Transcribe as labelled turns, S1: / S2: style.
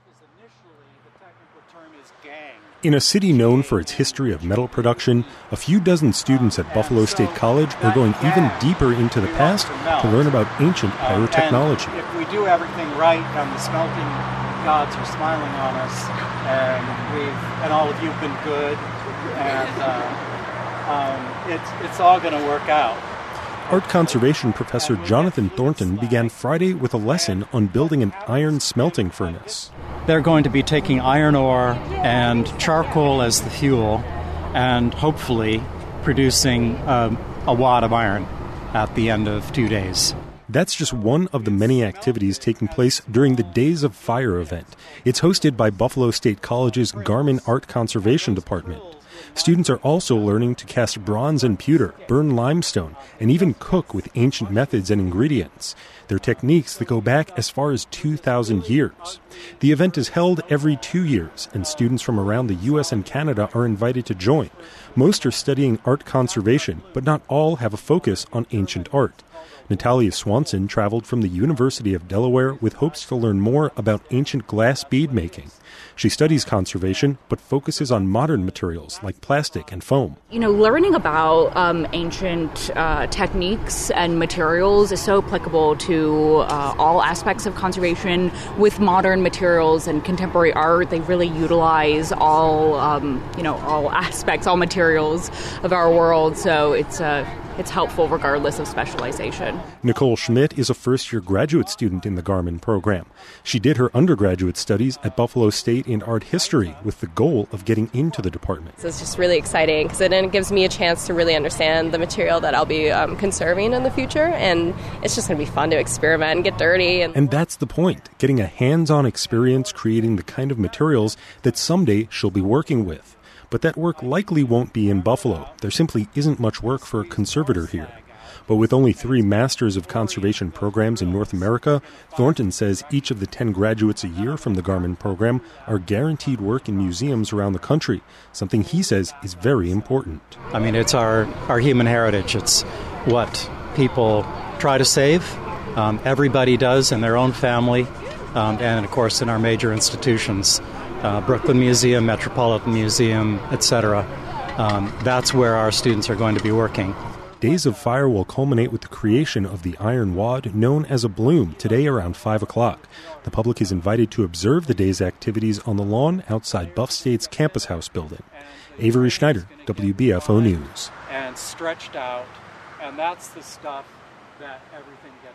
S1: In a city known for its history of metal production, a few dozen students at Buffalo State College are going even deeper into the past to learn about ancient pyrotechnology.
S2: If we do everything right, the smelting gods are smiling on us, and all of you have been good, and it's all going to work out.
S1: Art conservation professor Jonathan Thornton began Friday with a lesson on building an iron smelting furnace.
S3: They're going to be taking iron ore and charcoal as the fuel and hopefully producing a wad of iron at the end of 2 days.
S1: That's just one of the many activities taking place during the Days of Fire event. It's hosted by Buffalo State College's Garmin Art Conservation Department. Students are also learning to cast bronze and pewter, burn limestone, and even cook with ancient methods and ingredients. They're techniques that go back as far as 2,000 years. The event is held every 2 years, and students from around the U.S. and Canada are invited to join. Most are studying art conservation, but not all have a focus on ancient art. Natalia Swanson traveled from the University of Delaware with hopes to learn more about ancient glass bead making. She studies conservation, but focuses on modern materials like plastic and foam.
S4: Learning about ancient techniques and materials is so applicable to all aspects of conservation. With modern materials and contemporary art, they really utilize all aspects, all materials of our world. So it's helpful regardless of specialization.
S1: Nicole Schmidt is a first-year graduate student in the Garmin program. She did her undergraduate studies at Buffalo State in art history with the goal of getting into the department.
S5: So it's just really exciting because it gives me a chance to really understand the material that I'll be conserving in the future, and it's just going to be fun to experiment and get dirty.
S1: And that's the point, getting a hands-on experience creating the kind of materials that someday she'll be working with. But that work likely won't be in Buffalo. There simply isn't much work for a conservator here. But with only 3 Masters of Conservation programs in North America, Thornton says each of the 10 graduates a year from the Garmin program are guaranteed work in museums around the country, something he says is very important.
S3: It's our human heritage. It's what people try to save. Everybody does in their own family, and of course in our major institutions. Brooklyn Museum, Metropolitan Museum, etc. That's where our students are going to be working.
S1: Days of Fire will culminate with the creation of the iron wad known as a bloom today around 5 o'clock. The public is invited to observe the day's activities on the lawn outside Buff State's Campus House building. Avery Schneider, WBFO News.
S2: And stretched out, and that's the stuff that everything